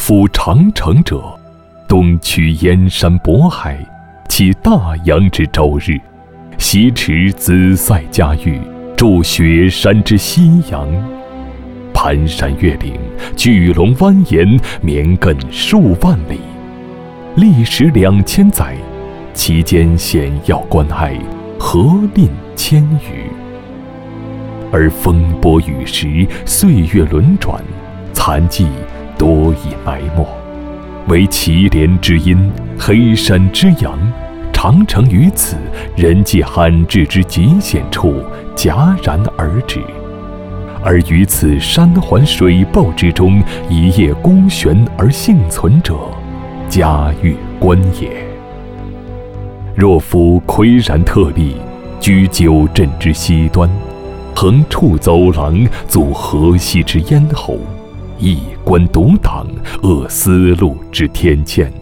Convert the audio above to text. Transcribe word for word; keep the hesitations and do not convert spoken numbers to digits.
夫长城者，东取燕山渤海，起大洋之洲日，西持紫塞嘉峪，筑雪山之夕阳。盘山越岭，巨龙蜿蜒，绵亘数万里，历时两千载，其间险要关隘，河蔺千余。而风波雨时，岁月轮转，残迹多已埋没，惟祁连之阴，黑山之阳，长城于此人迹罕至之极险处戛然而止。而于此山环水抱之中，一叶孤悬而幸存者，嘉峪关也。若夫岿然特立，居九镇之西端，横处走廊，阻河西之咽喉，一关独挡，扼丝路之天堑。